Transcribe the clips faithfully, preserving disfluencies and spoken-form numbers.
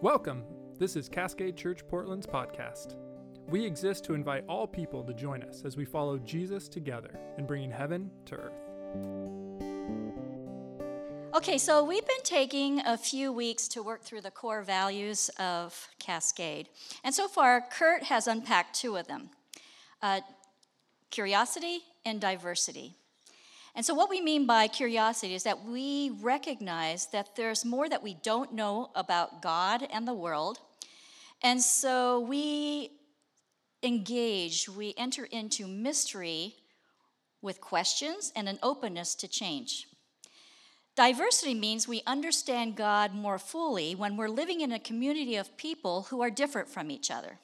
Welcome. This is Cascade Church Portland's podcast. We exist to invite all people to join us as we follow Jesus together in bringing heaven to earth. Okay, so we've been taking a few weeks to work through the core values of Cascade. And so far, Kurt has unpacked two of them, uh, curiosity and diversity. And so what we mean by curiosity is that we recognize that there's more that we don't know about God and the world. And so we engage, we enter into mystery with questions and an openness to change. Diversity means we understand God more fully when we're living in a community of people who are different from each other.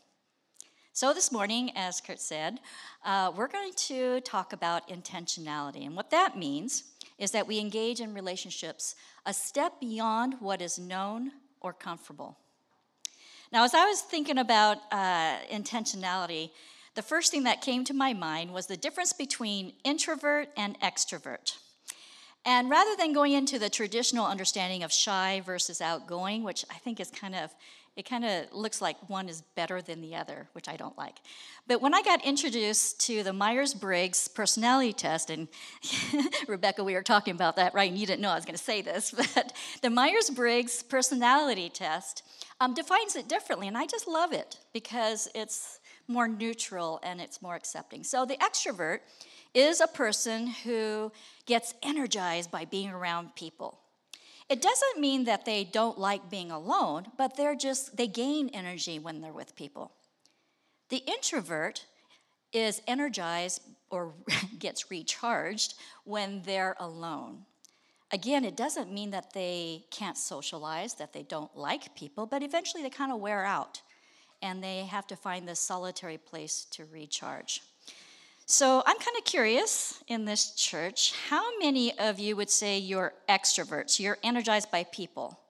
So this morning, as Kurt said, uh, we're going to talk about intentionality. And what that means is that we engage in relationships a step beyond what is known or comfortable. Now, as I was thinking about uh, intentionality, the first thing that came to my mind was the difference between introvert and extrovert. And rather than going into the traditional understanding of shy versus outgoing, which I think is kind of, it kind of looks like one is better than the other, which I don't like. But when I got introduced to the Myers-Briggs personality test, and Rebecca, we were talking about that, right? And you didn't know I was going to say this, but the Myers-Briggs personality test um, defines it differently, and I just love it because it's more neutral and it's more accepting. So the extrovert is a person who gets energized by being around people. It doesn't mean that they don't like being alone, but they're just, they gain energy when they're with people. The introvert is energized or gets recharged when they're alone. Again, it doesn't mean that they can't socialize, that they don't like people, but eventually they kind of wear out and they have to find this solitary place to recharge. So I'm kind of curious in this church, how many of you would say you're extroverts? You're energized by people?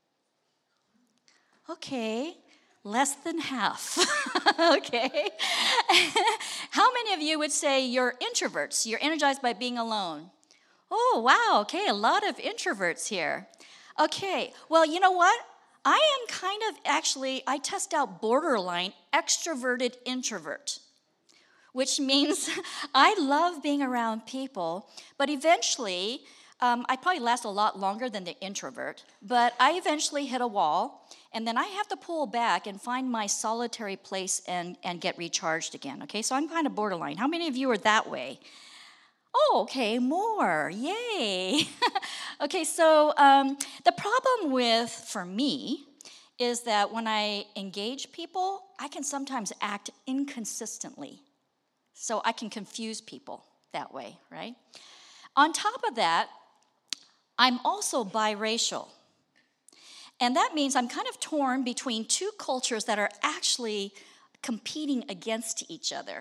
Okay, less than half. Okay. How many of you would say you're introverts? You're energized by being alone? Oh, wow, okay, a lot of introverts here. Okay, well, you know what? I am kind of actually, I test out borderline extroverted introvert, which means I love being around people, but eventually, um, I probably last a lot longer than the introvert, but I eventually hit a wall, and then I have to pull back and find my solitary place and, and get recharged again, okay? So I'm kind of borderline. How many of you are that way? Oh, okay, more, yay. Okay, so um, the problem with, for me, is that when I engage people, I can sometimes act inconsistently. So I can confuse people that way, right? On top of that, I'm also biracial. And that means I'm kind of torn between two cultures that are actually competing against each other.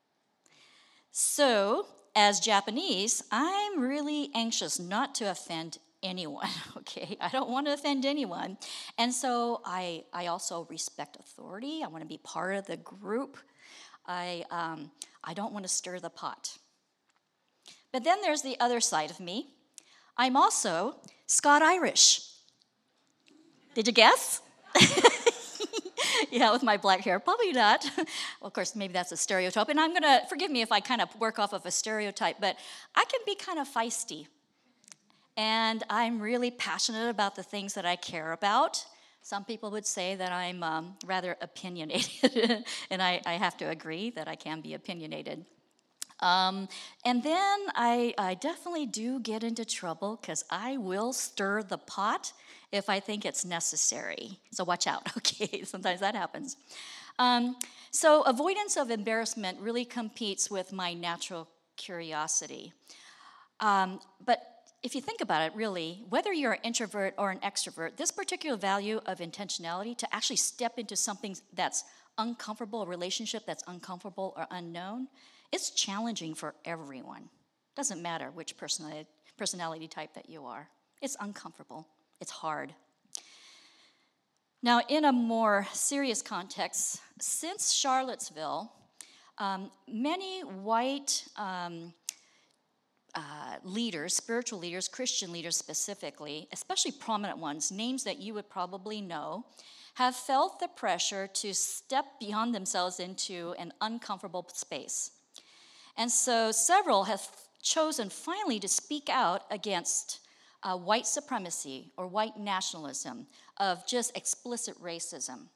So, as Japanese, I'm really anxious not to offend anyone, okay? I don't want to offend anyone. And so I, I also respect authority. I want to be part of the group. I, um, I don't want to stir the pot. But then there's the other side of me. I'm also Scot-Irish. Did you guess? Yeah, with my black hair. Probably not. Well, of course, maybe that's a stereotype. And I'm going to, forgive me if I kind of work off of a stereotype, but I can be kind of feisty. And I'm really passionate about the things that I care about. Some people would say that I'm um, rather opinionated, and I, I have to agree that I can be opinionated. Um, and then I, I definitely do get into trouble because I will stir the pot if I think it's necessary. So watch out, okay? Sometimes that happens. Um, so avoidance of embarrassment really competes with my natural curiosity. Um, but if you think about it, really, whether you're an introvert or an extrovert, this particular value of intentionality to actually step into something that's uncomfortable, a relationship that's uncomfortable or unknown, it's challenging for everyone. Doesn't matter which personality, personality type that you are. It's uncomfortable. It's hard. Now, in a more serious context, since Charlottesville, um, many white um, uh, leaders, spiritual leaders, Christian leaders specifically, especially prominent ones, names that you would probably know, have felt the pressure to step beyond themselves into an uncomfortable space. And so several have chosen finally to speak out against uh, white supremacy or white nationalism, of just explicit racism.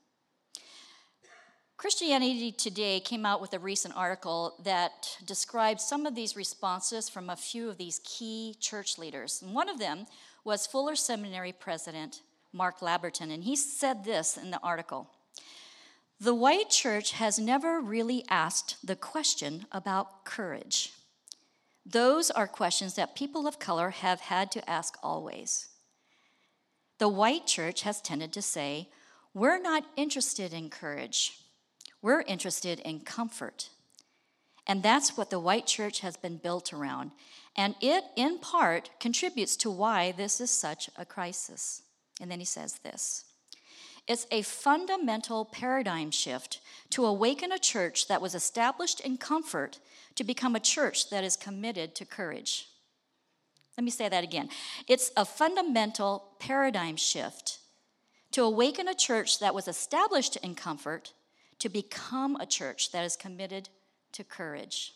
Christianity Today came out with a recent article that describes some of these responses from a few of these key church leaders. And one of them was Fuller Seminary President Mark Labberton, and he said this in the article: "The white church has never really asked the question about courage. Those are questions that people of color have had to ask always. The white church has tended to say, we're not interested in courage. We're interested in comfort. And that's what the white church has been built around. And it, in part, contributes to why this is such a crisis." And then he says this: "It's a fundamental paradigm shift to awaken a church that was established in comfort to become a church that is committed to courage." Let me say that again. It's a fundamental paradigm shift to awaken a church that was established in comfort to become a church that is committed to courage.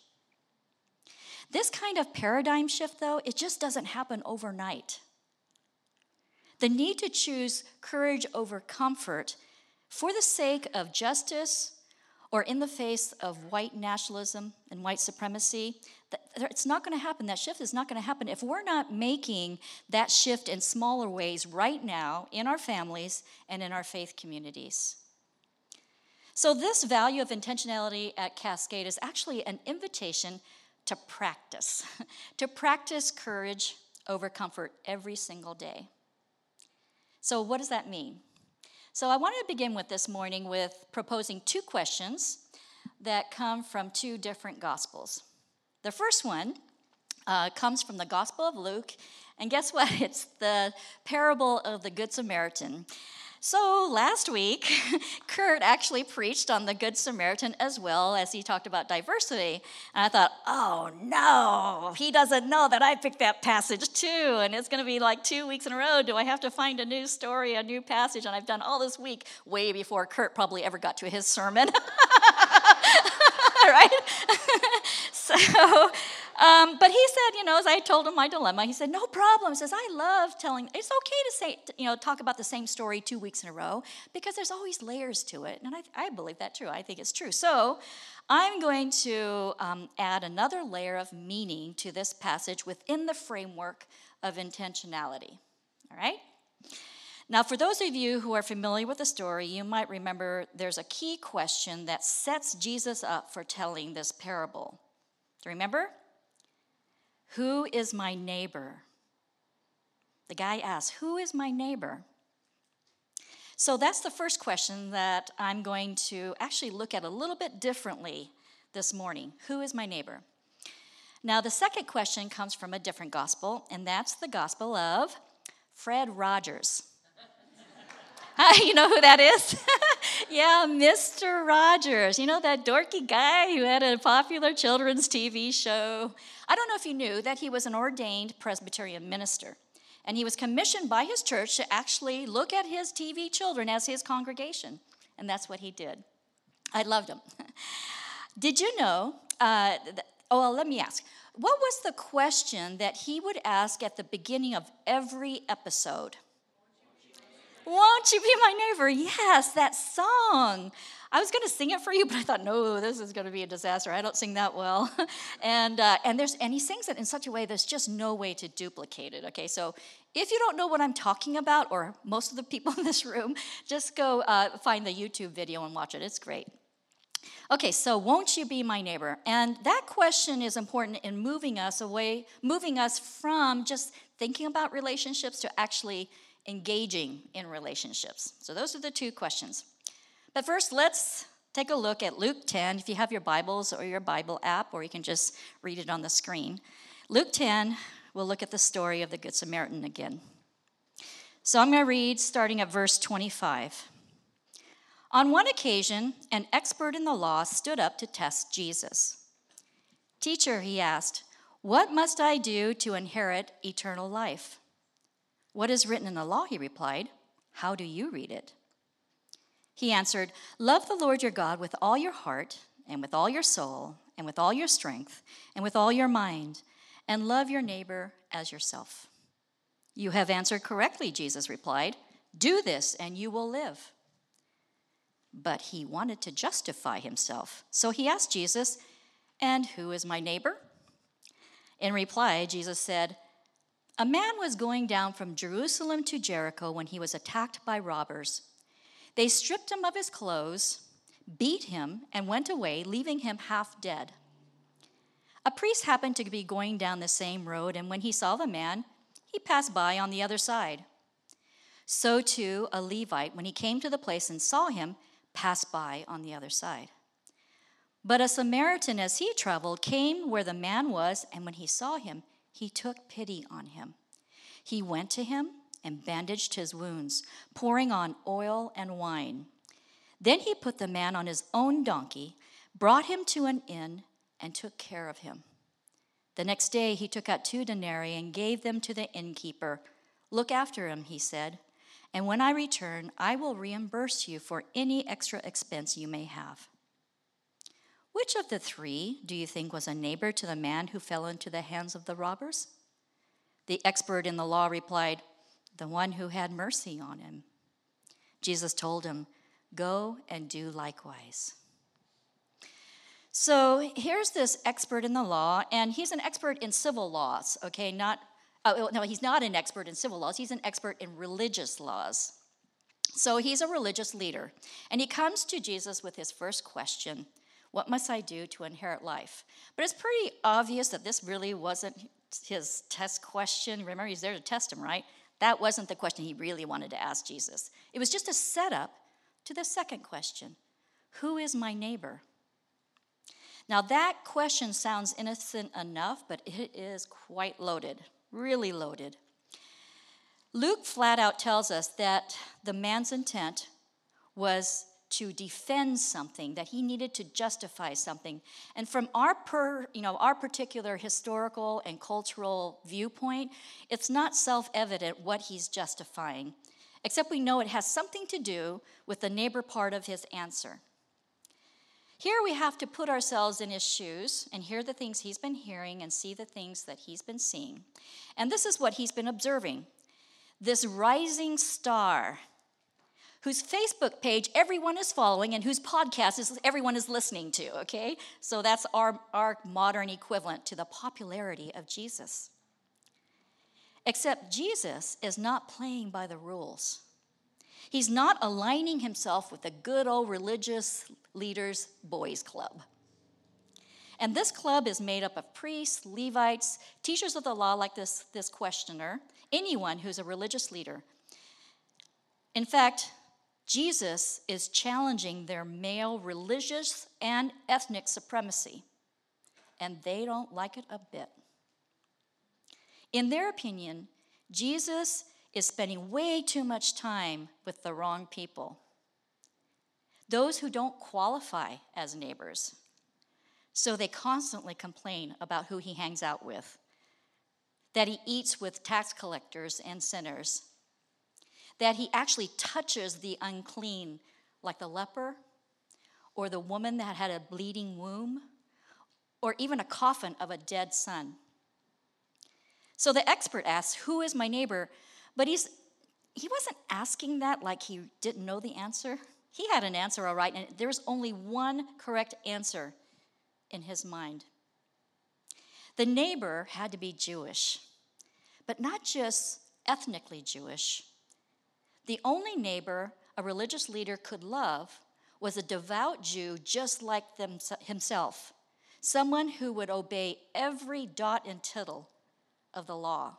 This kind of paradigm shift, though, it just doesn't happen overnight. The need to choose courage over comfort for the sake of justice or in the face of white nationalism and white supremacy, it's not going to happen. That shift is not going to happen if we're not making that shift in smaller ways right now in our families and in our faith communities. So this value of intentionality at Cascade is actually an invitation to practice, to practice courage over comfort every single day. So what does that mean? So I wanted to begin with this morning with proposing two questions that come from two different gospels. The first one uh, comes from the Gospel of Luke, and guess what? It's the parable of the Good Samaritan. So last week, Kurt actually preached on the Good Samaritan as well as he talked about diversity. And I thought, oh no, he doesn't know that I picked that passage too. And it's going to be like two weeks in a row. Do I have to find a new story, a new passage? And I've done all this week way before Kurt probably ever got to his sermon. Right? So, um, but he said, you know, as I told him my dilemma, he said, no problem. He says, I love telling, it's okay to say, you know, talk about the same story two weeks in a row because there's always layers to it. And I, I believe that true. I think it's true. So I'm going to um, add another layer of meaning to this passage within the framework of intentionality. All right? Now, for those of you who are familiar with the story, you might remember there's a key question that sets Jesus up for telling this parable. Do you remember? Who is my neighbor? The guy asks, who is my neighbor? So that's the first question that I'm going to actually look at a little bit differently this morning. Who is my neighbor? Now, the second question comes from a different gospel, and that's the gospel of Fred Rogers. You know who that is? Yeah, Mister Rogers. You know that dorky guy who had a popular children's T V show? I don't know if you knew that he was an ordained Presbyterian minister. And he was commissioned by his church to actually look at his T V children as his congregation. And that's what he did. I loved him. Did you know, uh, th- oh, well, let me ask. What was the question that he would ask at the beginning of every episode? Won't you be my neighbor? Yes, that song. I was going to sing it for you, but I thought, no, this is going to be a disaster. I don't sing that well. and uh, and there's and he sings it in such a way there's just no way to duplicate it. Okay, so if you don't know what I'm talking about, or most of the people in this room, just go uh, find the YouTube video and watch it. It's great. Okay, so won't you be my neighbor? And that question is important in moving us away, moving us from just thinking about relationships to actually engaging in relationships. So those are the two questions. But first, let's take a look at Luke ten, if you have your Bibles or your Bible app, or you can just read it on the screen. Luke ten, we'll look at the story of the Good Samaritan again. So I'm going to read starting at verse twenty-five. On one occasion, an expert in the law stood up to test Jesus. Teacher, he asked, what must I do to inherit eternal life? What is written in the law, he replied. How do you read it? He answered, "Love the Lord your God with all your heart, and with all your soul, and with all your strength, and with all your mind, and love your neighbor as yourself." "You have answered correctly," Jesus replied. "Do this, and you will live." But he wanted to justify himself. So he asked Jesus, "And who is my neighbor?" In reply, Jesus said, "A man was going down from Jerusalem to Jericho when he was attacked by robbers. They stripped him of his clothes, beat him, and went away, leaving him half dead. A priest happened to be going down the same road, and when he saw the man, he passed by on the other side. So too, a Levite, when he came to the place and saw him, passed by on the other side. But a Samaritan, as he traveled, came where the man was, and when he saw him, he took pity on him. He went to him and bandaged his wounds, pouring on oil and wine. Then he put the man on his own donkey, brought him to an inn, and took care of him. The next day he took out two denarii and gave them to the innkeeper. 'Look after him,' he said, 'and when I return, I will reimburse you for any extra expense you may have.' Which of the three do you think was a neighbor to the man who fell into the hands of the robbers?" The expert in the law replied, "The one who had mercy on him." Jesus told him, "Go and do likewise." So here's this expert in the law, and he's an expert in civil laws, okay? Not, uh, no, he's not an expert in civil laws. He's an expert in religious laws. So he's a religious leader, and he comes to Jesus with his first question: "What must I do to inherit life?" But it's pretty obvious that this really wasn't his test question. Remember, he's there to test him, right? That wasn't the question he really wanted to ask Jesus. It was just a setup to the second question: "Who is my neighbor?" Now, that question sounds innocent enough, but it is quite loaded, really loaded. Luke flat out tells us that the man's intent was to defend something, that he needed to justify something. And from our per, you know, our particular historical and cultural viewpoint, it's not self-evident what he's justifying, except we know it has something to do with the neighbor part of his answer. Here we have to put ourselves in his shoes and hear the things he's been hearing and see the things that he's been seeing. And this is what he's been observing. This rising star, whose Facebook page everyone is following and whose podcast is everyone is listening to, okay? So that's our, our modern equivalent to the popularity of Jesus. Except Jesus is not playing by the rules. He's not aligning himself with the good old religious leaders' boys club. And this club is made up of priests, Levites, teachers of the law like this, this questioner, anyone who's a religious leader. In fact, Jesus is challenging their male religious and ethnic supremacy, and they don't like it a bit. In their opinion, Jesus is spending way too much time with the wrong people, those who don't qualify as neighbors. So they constantly complain about who he hangs out with, that he eats with tax collectors and sinners, that he actually touches the unclean, like the leper, or the woman that had a bleeding womb, or even a coffin of a dead son. So the expert asks, "Who is my neighbor?" But he's he wasn't asking that like he didn't know the answer. He had an answer, all right, and there was only one correct answer in his mind. The neighbor had to be Jewish, but not just ethnically Jewish. The only neighbor a religious leader could love was a devout Jew just like them, himself, someone who would obey every dot and tittle of the law.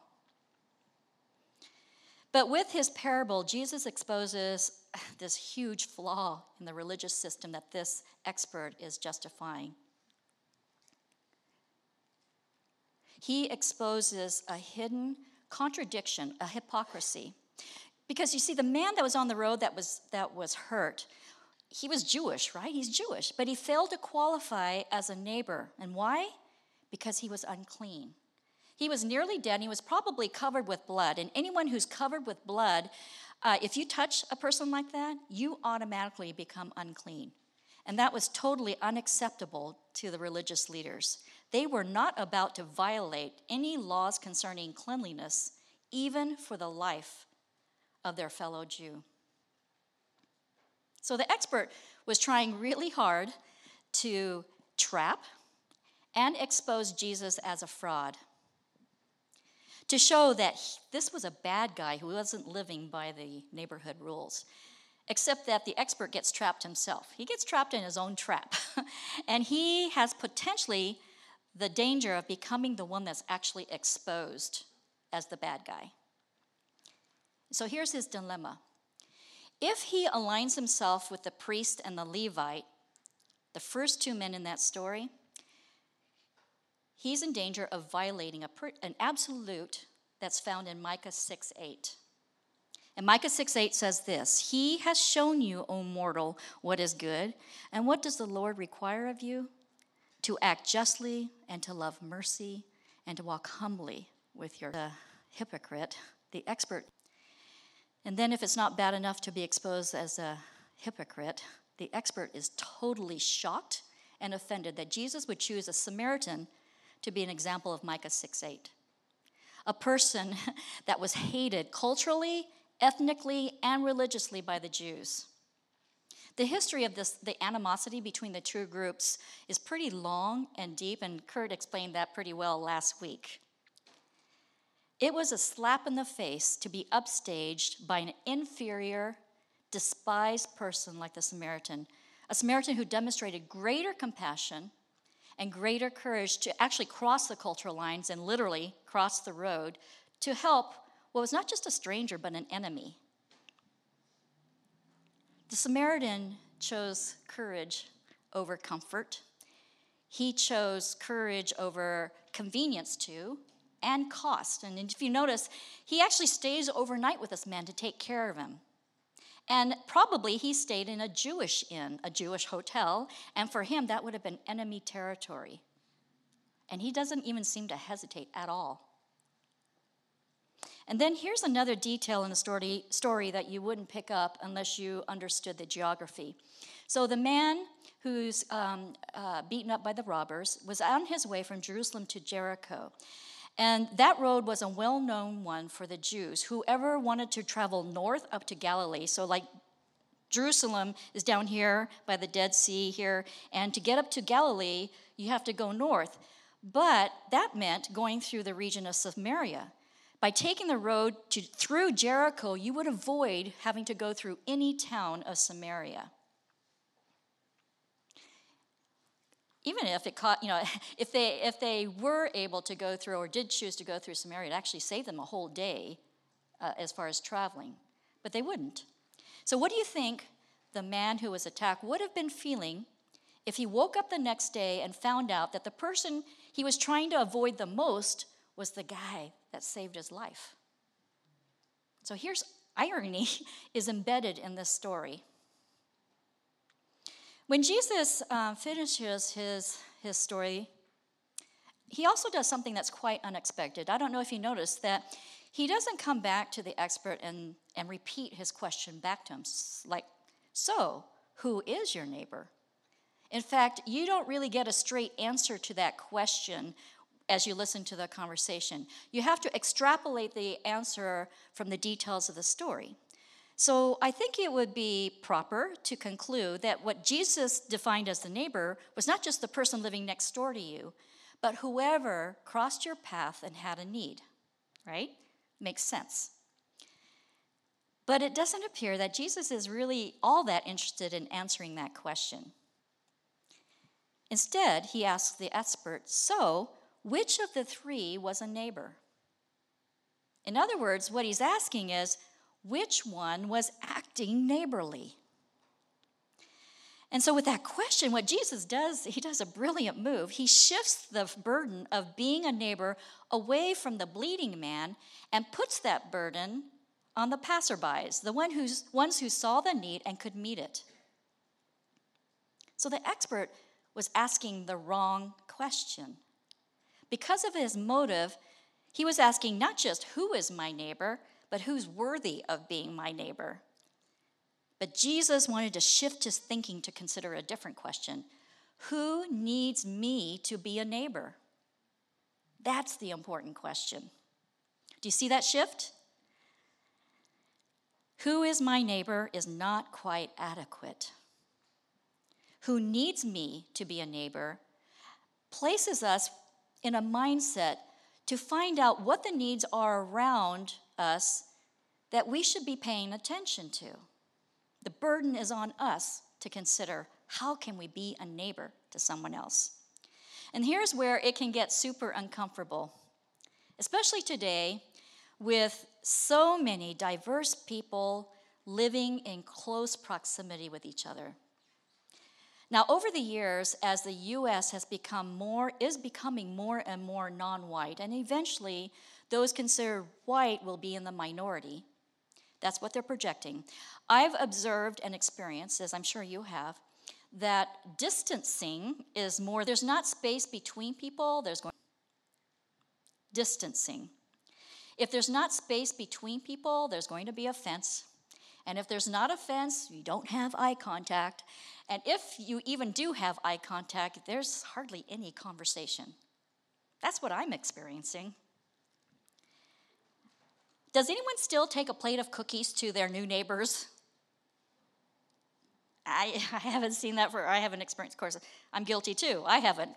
But with his parable, Jesus exposes this huge flaw in the religious system that this expert is justifying. He exposes a hidden contradiction, a hypocrisy. Because you see, the man that was on the road that was that was hurt, he was Jewish, right? He's Jewish, but he failed to qualify as a neighbor. And why? Because he was unclean. He was nearly dead, and he was probably covered with blood. And anyone who's covered with blood uh, if you touch a person like that, you automatically become unclean. And that was totally unacceptable to the religious leaders. They were not about to violate any laws concerning cleanliness, even for the life of their fellow Jew. So the expert was trying really hard to trap and expose Jesus as a fraud, to show that he, this was a bad guy who wasn't living by the neighborhood rules, except that the expert gets trapped himself. He gets trapped in his own trap, and he has potentially the danger of becoming the one that's actually exposed as the bad guy. So here's his dilemma. If he aligns himself with the priest and the Levite, the first two men in that story, he's in danger of violating a per, an absolute that's found in Micah six eight. And Micah six eight says this, "He has shown you, O mortal, what is good, and what does the Lord require of you? To act justly and to love mercy and to walk humbly with your uh, hypocrite," the expert. And then if it's not bad enough to be exposed as a hypocrite, the expert is totally shocked and offended that Jesus would choose a Samaritan to be an example of Micah six eight. A person that was hated culturally, ethnically, and religiously by the Jews. The history of this, the animosity between the two groups, is pretty long and deep, and Kurt explained that pretty well last week. It was a slap in the face to be upstaged by an inferior, despised person like the Samaritan, a Samaritan who demonstrated greater compassion and greater courage to actually cross the cultural lines and literally cross the road to help what was not just a stranger but an enemy. The Samaritan chose courage over comfort. He chose courage over convenience too, and cost. And if you notice, he actually stays overnight with this man to take care of him. And probably he stayed in a Jewish inn, a Jewish hotel, and for him that would have been enemy territory. And he doesn't even seem to hesitate at all. And then here's another detail in the story, story that you wouldn't pick up unless you understood the geography. So the man who's um, uh, beaten up by the robbers was on his way from Jerusalem to Jericho. And that road was a well-known one for the Jews. Whoever wanted to travel north up to Galilee, so like Jerusalem is down here by the Dead Sea here, and to get up to Galilee, you have to go north. But that meant going through the region of Samaria. By taking the road to, through Jericho, you would avoid having to go through any town of Samaria. Even if it caught, you know, if they if they were able to go through or did choose to go through Samaria, it actually saved them a whole day uh, as far as traveling. But they wouldn't. So what do you think the man who was attacked would have been feeling if he woke up the next day and found out that the person he was trying to avoid the most was the guy that saved his life? So here's irony is embedded in this story. When Jesus uh, finishes his, his story, he also does something that's quite unexpected. I don't know if you noticed that he doesn't come back to the expert and, and repeat his question back to him, like, so, who is your neighbor? In fact, you don't really get a straight answer to that question as you listen to the conversation. You have to extrapolate the answer from the details of the story. So I think it would be proper to conclude that what Jesus defined as the neighbor was not just the person living next door to you, but whoever crossed your path and had a need, right? Makes sense. But it doesn't appear that Jesus is really all that interested in answering that question. Instead, he asks the expert, so which of the three was a neighbor? In other words, what he's asking is, which one was acting neighborly? And so with that question, what Jesus does, he does a brilliant move. He shifts the burden of being a neighbor away from the bleeding man and puts that burden on the passerbys, the one who's, ones who saw the need and could meet it. So the expert was asking the wrong question. Because of his motive, he was asking not just who is my neighbor, but who's worthy of being my neighbor? But Jesus wanted to shift his thinking to consider a different question. Who needs me to be a neighbor? That's the important question. Do you see that shift? Who is my neighbor is not quite adequate. Who needs me to be a neighbor places us in a mindset to find out what the needs are around us that we should be paying attention to. The burden is on us to consider, how can we be a neighbor to someone else? And here's where it can get super uncomfortable, especially today with so many diverse people living in close proximity with each other. Now, over the years, as the U S has become more, is becoming more and more non-white, and eventually those considered white will be in the minority. That's what they're projecting. I've observed and experienced, as I'm sure you have, that distancing is more, there's not space between people, there's going distancing. If there's not space between people, there's going to be a fence. And if there's not a fence, you don't have eye contact. And if you even do have eye contact, there's hardly any conversation. That's what I'm experiencing. Does anyone still take a plate of cookies to their new neighbors? I, I haven't seen that for, I haven't experienced, of course, I'm guilty too. I haven't.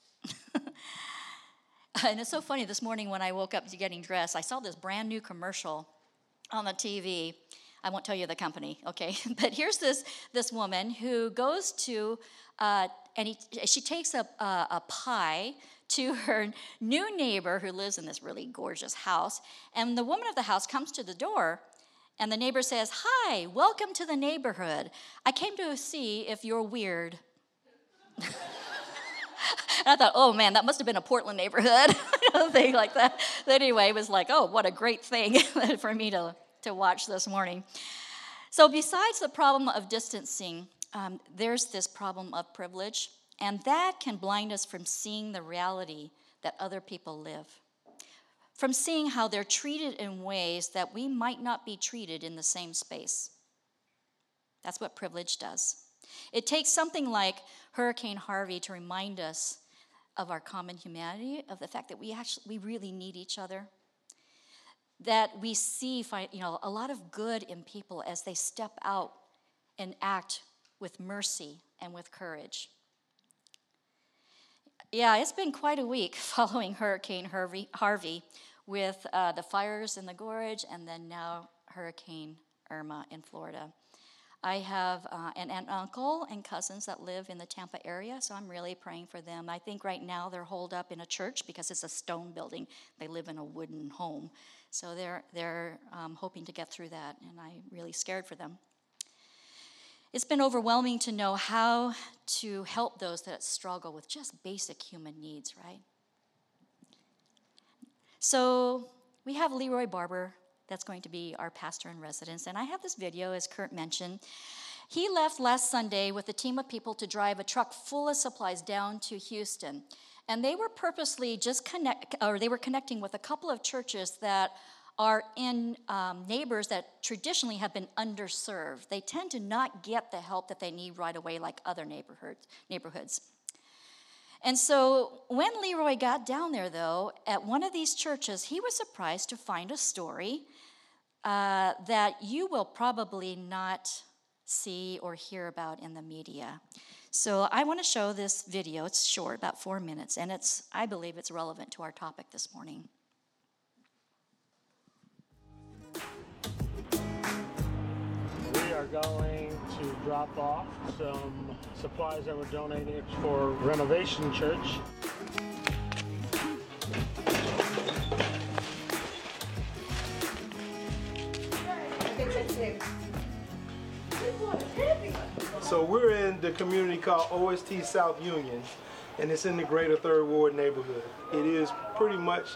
And it's so funny, this morning when I woke up to getting dressed, I saw this brand new commercial on the T V. I won't tell you the company, okay? But here's this, this woman who goes to, uh, and he, she takes a, a, a pie to her new neighbor who lives in this really gorgeous house. And the woman of the house comes to the door, and the neighbor says, "Hi, welcome to the neighborhood. I came to see if you're weird." And I thought, oh man, that must have been a Portland neighborhood. Thing like that. But anyway, it was like, oh, what a great thing for me to, to watch this morning. So besides the problem of distancing, um, there's this problem of privilege, and that can blind us from seeing the reality that other people live, from seeing how they're treated in ways that we might not be treated in the same space. That's what privilege does. It takes something like Hurricane Harvey to remind us of our common humanity, of the fact that we actually we really need each other, that we see you know a lot of good in people as they step out and act with mercy and with courage. Yeah, it's been quite a week following Hurricane Harvey, Harvey with uh, the fires in the gorge, and then now Hurricane Irma in Florida. I have uh, an aunt, uncle, and cousins that live in the Tampa area, so I'm really praying for them. I think right now they're holed up in a church because it's a stone building. They live in a wooden home, so they're they're um, hoping to get through that, and I'm really scared for them. It's been overwhelming to know how to help those that struggle with just basic human needs, right? So we have Leroy Barber that's going to be our pastor in residence. And I have this video, as Kurt mentioned. He left last Sunday with a team of people to drive a truck full of supplies down to Houston. And they were purposely just connect, or they were connecting with a couple of churches that are in um, neighbors that traditionally have been underserved. They tend to not get the help that they need right away like other neighborhoods. neighborhoods. And so when Leroy got down there, though, at one of these churches, he was surprised to find a story uh, that you will probably not see or hear about in the media. So I want to show this video. It's short, about four minutes, and it's I believe it's relevant to our topic this morning. We are going to drop off some supplies that were donated for Renovation Church. So we're in the community called O S T South Union, and it's in the Greater Third Ward neighborhood. It is pretty much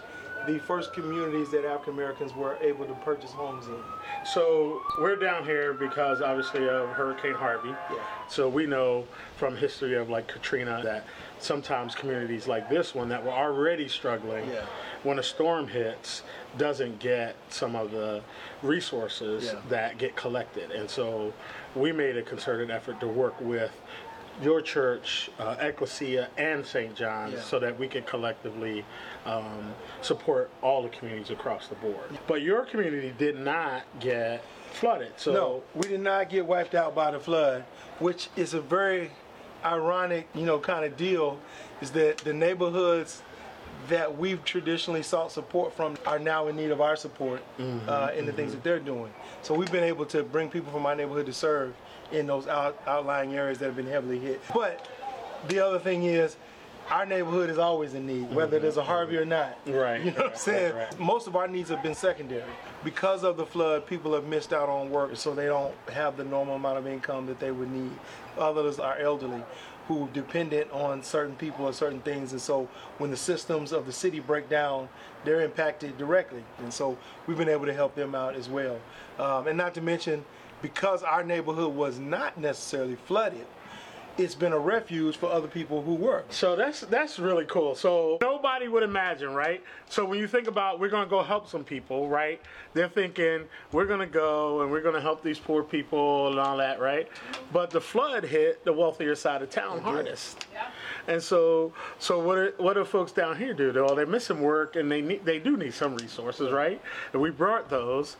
the first communities that African Americans were able to purchase homes in. So we're down here because obviously of Hurricane Harvey. Yeah. So we know from history of like Katrina that sometimes communities like this one that were already struggling, Yeah. when a storm hits, doesn't get some of the resources Yeah. that get collected. And so we made a concerted effort to work with your church, uh, Ecclesia, and Saint John's, Yeah. so that we could collectively um, support all the communities across the board. But your community did not get flooded. So No, we did not get wiped out by the flood, which is a very ironic, you know, kind of deal, is that the neighborhoods that we've traditionally sought support from are now in need of our support Mm-hmm, uh, in the things that they're doing. So we've been able to bring people from our neighborhood to serve in those out, outlying areas that have been heavily hit. But the other thing is, our neighborhood is always in need, whether there's a Harvey or not. Right, You know what I'm right, saying? right, right. Most of our needs have been secondary. Because of the flood, people have missed out on work, so they don't have the normal amount of income that they would need. Others are elderly, who are dependent on certain people or certain things, and so when the systems of the city break down, they're impacted directly. And so we've been able to help them out as well. Um, and not to mention, because our neighborhood was not necessarily flooded, it's been a refuge for other people who were. So that's that's really cool. So nobody would imagine, right? So when you think about we're going to go help some people, right? They're thinking we're going to go and we're going to help these poor people and all that, right? But the flood hit the wealthier side of town hardest. Yeah. And so so what are, what do folks down here do? Well, they're missing work and they need they do need some resources, right? And we brought those.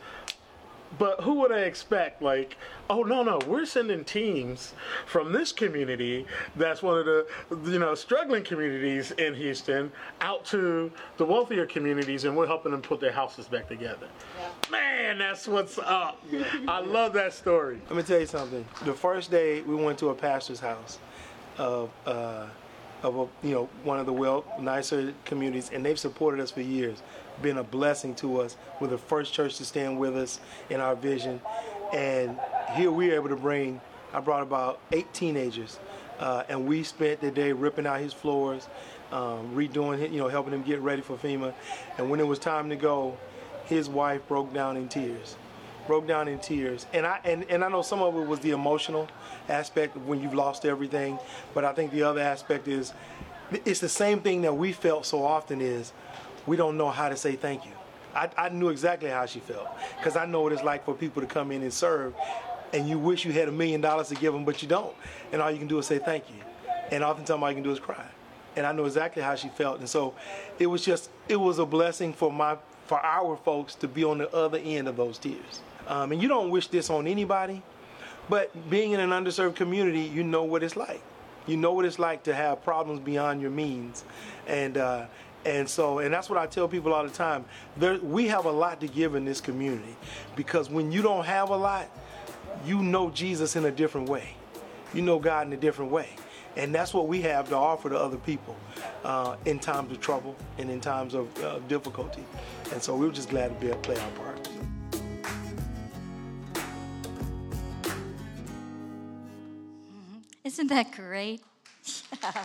But who would I expect? Like, oh no, no, we're sending teams from this community that's one of the, you know, struggling communities in Houston out to the wealthier communities, and we're helping them put their houses back together. Yeah. Man, that's what's up. Yeah. I love that story. Let me tell you something. The first day we went to a pastor's house of uh, of a, you know, one of the well nicer communities, and they've supported us for years. Been a blessing to us. We're the first church to stand with us in our vision, and here we were able to bring. I brought about eight teenagers, uh, and we spent the day ripping out his floors, um, redoing it, you know, helping him get ready for FEMA. And when it was time to go, his wife broke down in tears. Broke down in tears, and I and, and I know some of it was the emotional aspect of when you've lost everything, but I think the other aspect is it's the same thing that we felt so often is we don't know how to say thank you. I, I knew exactly how she felt because I know what it's like for people to come in and serve, and you wish you had a million dollars to give them, but you don't, and all you can do is say thank you, and oftentimes all you can do is cry, and I know exactly how she felt, and so it was just it was a blessing for my for our folks to be on the other end of those tears. Um, and you don't wish this on anybody, but being in an underserved community, you know what it's like. You know what it's like to have problems beyond your means. And uh, and so, and that's what I tell people all the time. There, we have a lot to give in this community, because when you don't have a lot, you know Jesus in a different way. You know God in a different way. And that's what we have to offer to other people uh, in times of trouble and in times of uh, difficulty. And so we were just glad to be able to play our part. Isn't that great? Yeah.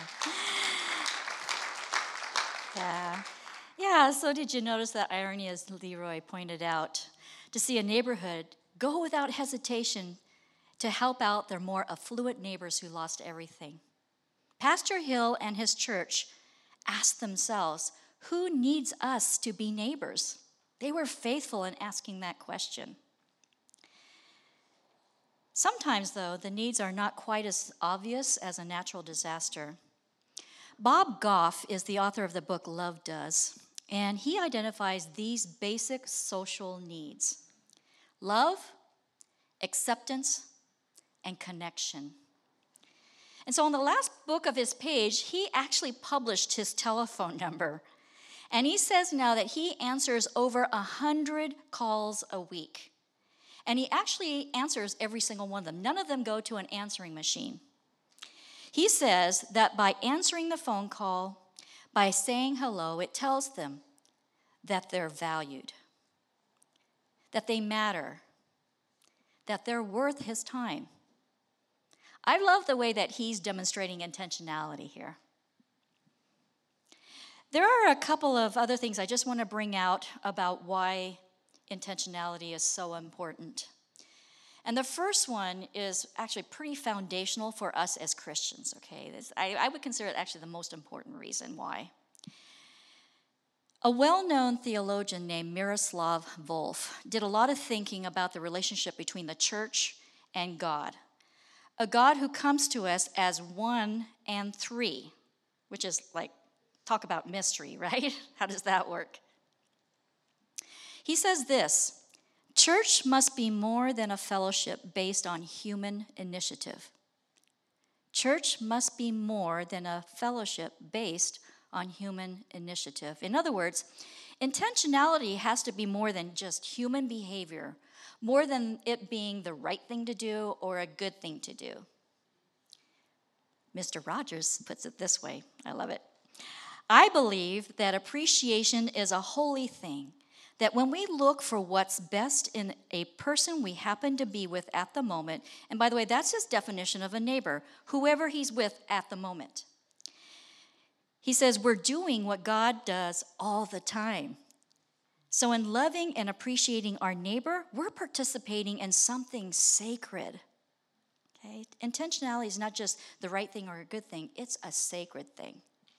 yeah. Yeah, so did you notice that irony, as Leroy pointed out, to see a neighborhood go without hesitation to help out their more affluent neighbors who lost everything? Pastor Hill and his church asked themselves, who needs us to be neighbors? They were faithful in asking that question. Sometimes, though, the needs are not quite as obvious as a natural disaster. Bob Goff is the author of the book Love Does, and he identifies these basic social needs: love, acceptance, and connection. And so on the last book of his page, he actually published his telephone number. And he says now that he answers over one hundred calls a week. And he actually answers every single one of them. None of them go to an answering machine. He says that by answering the phone call, by saying hello, it tells them that they're valued, that they matter, that they're worth his time. I love the way that he's demonstrating intentionality here. There are a couple of other things I just want to bring out about why intentionality is so important. And the first one is actually pretty foundational for us as Christians, okay? This, I, I would consider it actually the most important reason why. A well-known theologian named Miroslav Volf did a lot of thinking about the relationship between the church and God. A God who comes to us as one and three, which is like, talk about mystery, right? How does that work? He says this, church must be more than a fellowship based on human initiative. Church must be more than a fellowship based on human initiative. In other words, intentionality has to be more than just human behavior, more than it being the right thing to do or a good thing to do. Mister Rogers puts it this way. I love it. I believe that appreciation is a holy thing, that when we look for what's best in a person we happen to be with at the moment, and by the way, that's his definition of a neighbor, whoever he's with at the moment. He says we're doing what God does all the time. So in loving and appreciating our neighbor, we're participating in something sacred. Okay? Intentionality is not just the right thing or a good thing, it's a sacred thing.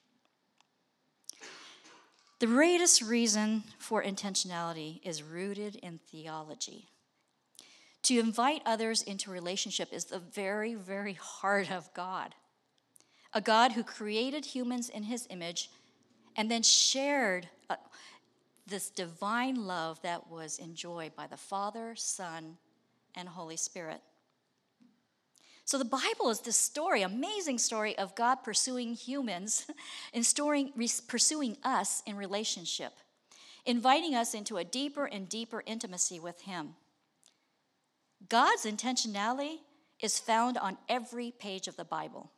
The greatest reason for intentionality is rooted in theology. To invite others into relationship is the very, very heart of God. A God who created humans in his image and then shared uh, this divine love that was enjoyed by the Father, Son, and Holy Spirit. So the Bible is this story, amazing story of God pursuing humans and storing, pursuing us in relationship, inviting us into a deeper and deeper intimacy with him. God's intentionality is found on every page of the Bible.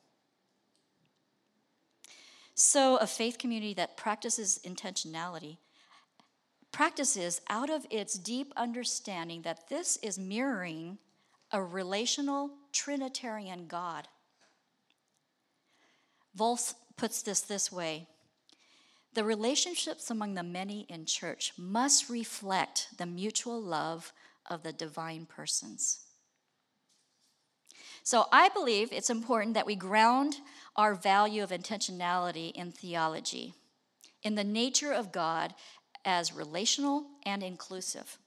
So a faith community that practices intentionality practices out of its deep understanding that this is mirroring a relational Trinitarian God. Volf puts this this way. The relationships among the many in church must reflect the mutual love of the divine persons. So I believe it's important that we ground our value of intentionality in theology, in the nature of God as relational and inclusive.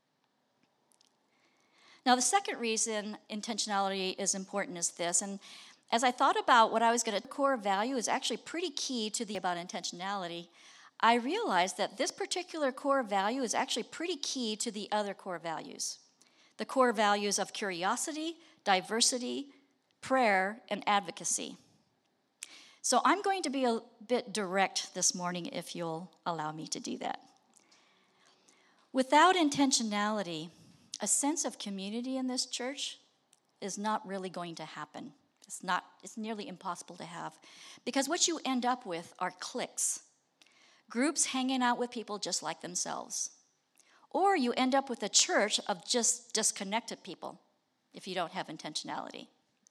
Now, the second reason intentionality is important is this, and as I thought about what I was going to, core value is actually pretty key to the about intentionality. I realized that this particular core value is actually pretty key to the other core values. The core values of curiosity, diversity, prayer, and advocacy. So I'm going to be a bit direct this morning if you'll allow me to do that. Without intentionality, a sense of community in this church is not really going to happen. It's not, it's nearly impossible to have. Because what you end up with are cliques, groups hanging out with people just like themselves. Or you end up with a church of just disconnected people if you don't have intentionality.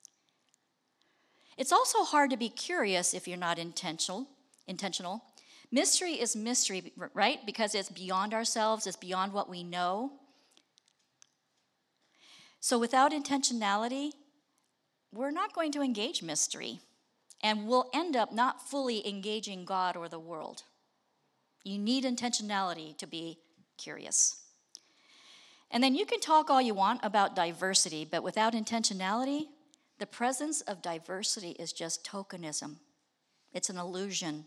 It's also hard to be curious if you're not intentional. intentional. Mystery is mystery, right? Because it's beyond ourselves, it's beyond what we know. So without intentionality, we're not going to engage mystery, and we'll end up not fully engaging God or the world. You need intentionality to be curious. And then you can talk all you want about diversity, but without intentionality, the presence of diversity is just tokenism. It's an illusion.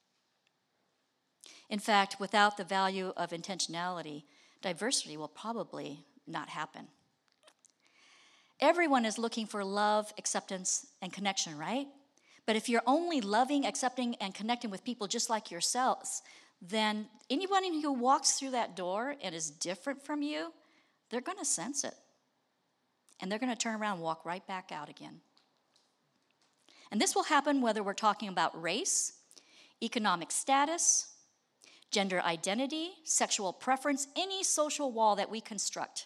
In fact, without the value of intentionality, diversity will probably not happen. Everyone is looking for love, acceptance, and connection, right? But if you're only loving, accepting, and connecting with people just like yourselves, then anyone who walks through that door and is different from you, they're going to sense it. And they're going to turn around and walk right back out again. And this will happen whether we're talking about race, economic status, gender identity, sexual preference, any social wall that we construct.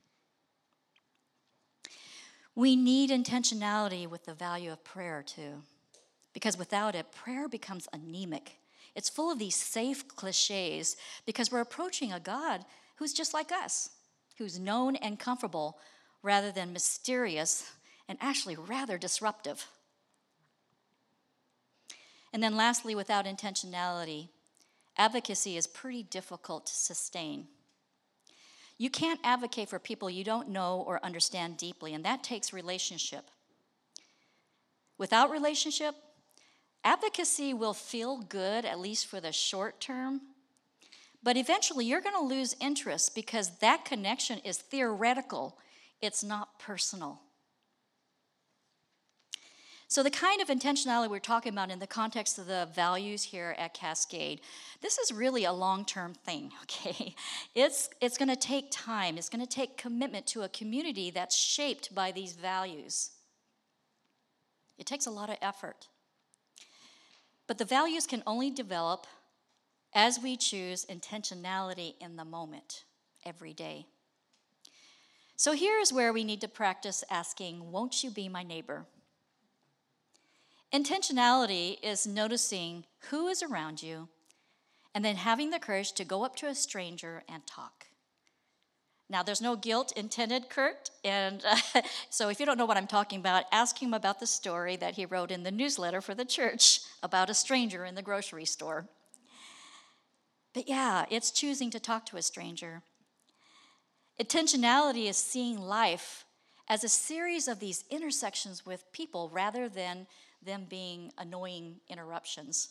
We need intentionality with the value of prayer too, because without it, prayer becomes anemic. It's full of these safe cliches because we're approaching a God who's just like us, who's known and comfortable rather than mysterious and actually rather disruptive. And then lastly, without intentionality, advocacy is pretty difficult to sustain. You can't advocate for people you don't know or understand deeply, and that takes relationship. Without relationship, advocacy will feel good, at least for the short term, but eventually you're going to lose interest because that connection is theoretical. It's not personal. So the kind of intentionality we're talking about in the context of the values here at Cascade, this is really a long-term thing, okay? It's, it's going to take time. It's going to take commitment to a community that's shaped by these values. It takes a lot of effort. But the values can only develop as we choose intentionality in the moment, every day. So here's where we need to practice asking, won't you be my neighbor? Intentionality is noticing who is around you and then having the courage to go up to a stranger and talk. Now, there's no guilt intended, Kurt, and uh, so if you don't know what I'm talking about, ask him about the story that he wrote in the newsletter for the church about a stranger in the grocery store. But yeah, it's choosing to talk to a stranger. Intentionality is seeing life as a series of these intersections with people rather than them being annoying interruptions.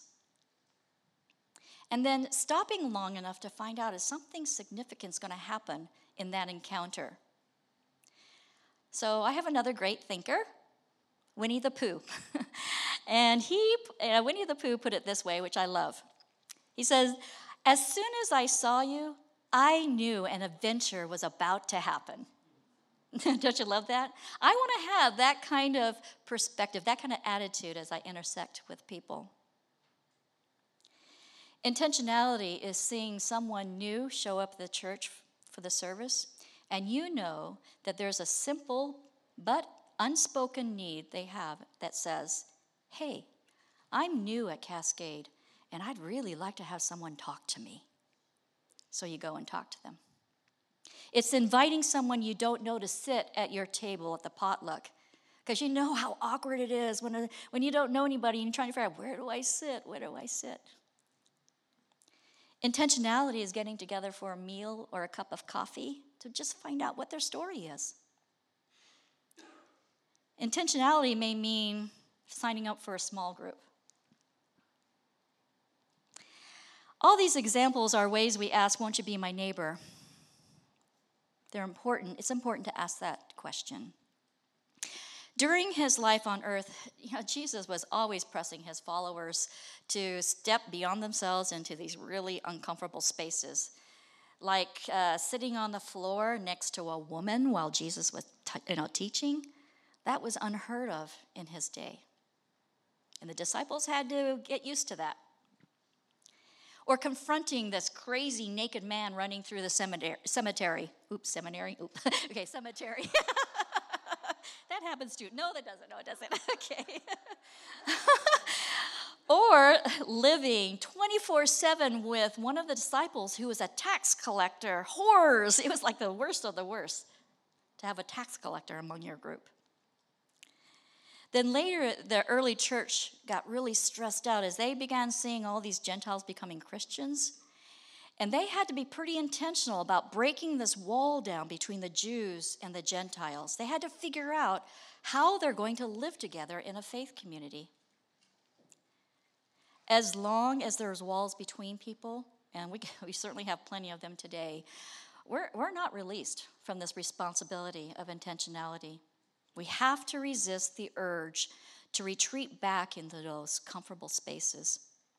And then stopping long enough to find out if something significant is going to happen in that encounter. So I have another great thinker, Winnie the Pooh. and he, uh, Winnie the Pooh put it this way, which I love. He says, as soon as I saw you, I knew an adventure was about to happen. Don't you love that? I want to have that kind of perspective, that kind of attitude as I intersect with people. Intentionality is seeing someone new show up at the church for the service, and you know that there's a simple but unspoken need they have that says, hey, I'm new at Cascade, and I'd really like to have someone talk to me. So you go and talk to them. It's inviting someone you don't know to sit at your table at the potluck, because you know how awkward it is when, when you don't know anybody and you're trying to figure out, where do I sit? Where do I sit? Intentionality is getting together for a meal or a cup of coffee to just find out what their story is. Intentionality may mean signing up for a small group. All these examples are ways we ask, won't you be my neighbor? They're important. It's important to ask that question. During his life on earth, you know, Jesus was always pressing his followers to step beyond themselves into these really uncomfortable spaces, like uh, sitting on the floor next to a woman while Jesus was t- you know, teaching. That was unheard of in his day. And the disciples had to get used to that. Or confronting this crazy naked man running through the cemetery. cemetery. Oops, seminary. Oops. Okay, cemetery. That happens too. No, that doesn't. No, it doesn't. Okay. Or living twenty-four seven with one of the disciples who was a tax collector. Horrors. It was like the worst of the worst to have a tax collector among your group. Then later, the early church got really stressed out as they began seeing all these Gentiles becoming Christians. And they had to be pretty intentional about breaking this wall down between the Jews and the Gentiles. They had to figure out how they're going to live together in a faith community. As long as there's walls between people, and we, we certainly have plenty of them today, we're, we're not released from this responsibility of intentionality. We have to resist the urge to retreat back into those comfortable spaces.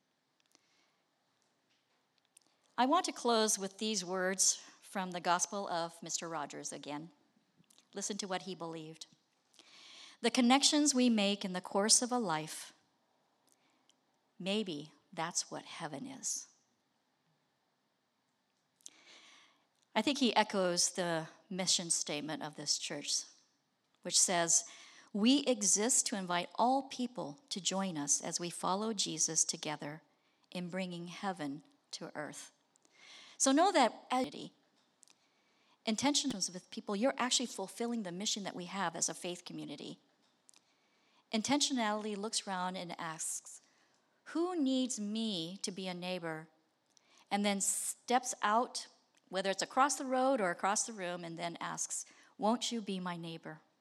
I want to close with these words from the Gospel of Mister Rogers again. Listen to what he believed. The connections we make in the course of a life, maybe that's what heaven is. I think he echoes the mission statement of this church, which says, we exist to invite all people to join us as we follow Jesus together in bringing heaven to earth. So know that as intentions with people, you're actually fulfilling the mission that we have as a faith community. Intentionality looks around and asks, who needs me to be a neighbor? And then steps out, whether it's across the road or across the room, and then asks, won't you be my neighbor?